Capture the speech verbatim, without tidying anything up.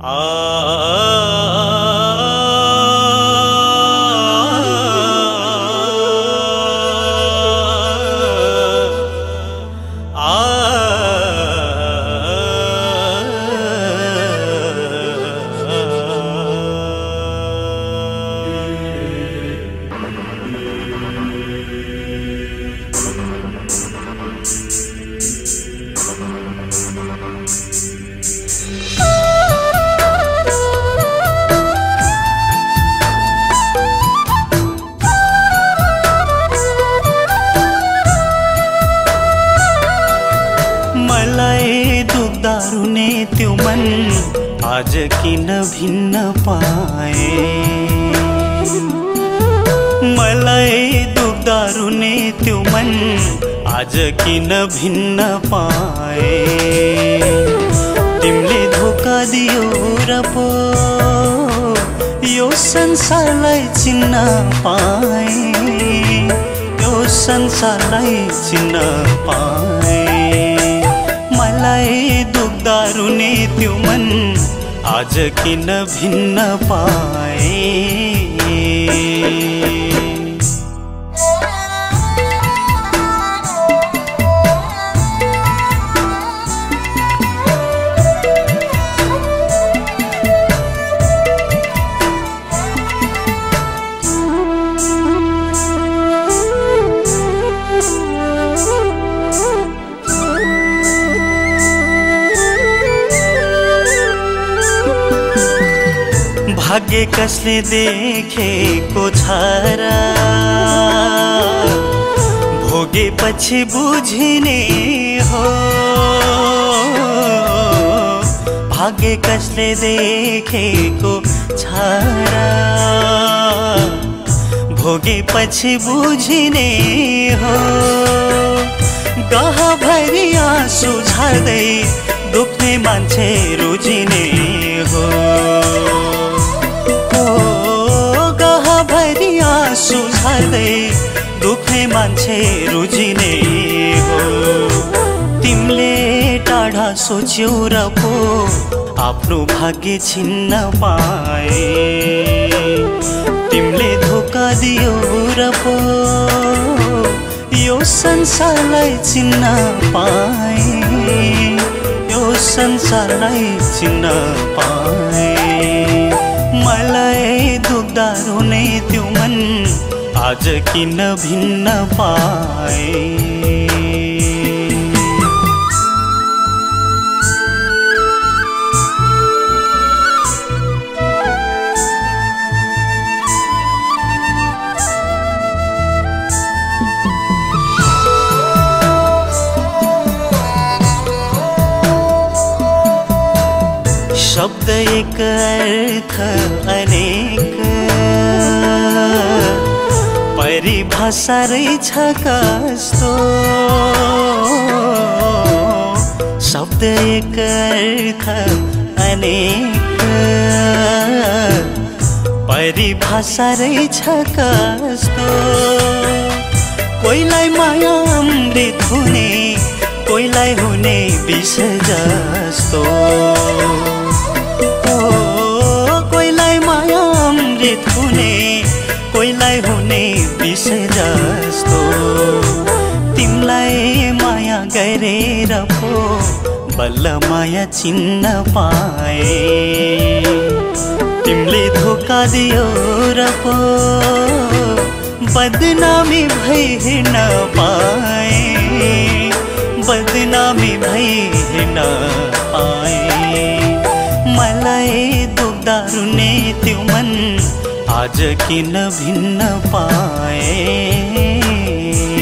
दारुने त्यो मन आज किन भिन्न पाए मलाई दुख दारुने त्यो मन आज किन भिन्न पाए तिमीले धोका दियो र पो यो संसारलाई चिन्न पाए यो संसारलाई चिन्न पाए मलाई दुख दारुने त्यो मन आज किन भिन्न पाए भाग्य कसले देखेको छ र भोगेपछि बुझिने हो भाग्य कसले देखेको छ र भोगेपछि बुझिने हो गहभरि आँसु झर्दै दुख्ने मान्छे रुजिने हो आँसु झर्दै दुख्ने मान्छे रुजिने हो तिमीले टाढा सोच्यौ र पो आफ्नो भाग्य छिन्न पाए तिमीले धोका दियो र पो यो संसारलाई चिन्न पाए यो संसारलाई चिन्न पाए मलाई दुख दारुने त्यो मन आज किन भिन्न पाए शब्द एक अर्थ अनेक परिभाषा रहेछ कस्तो शब्द एक अर्थ अनेक परिभाषा रहेछ कस्तो कोहीलाई माया अमृत हुने कोहीलाई हुने विष जस्तो कोहीलाई माया अमृत हुने कोहीलाई हुने विष जस्तो तिमीलाई माया गरेर पो बल्ल माया चिन्न पाए तिमीले धोका दियो र पो बदनामी भई हिँड्न पाए बदनामी भई हिँड्न पाए मलाई दुख दारुने त्यो मन आज किन भिन्न पाए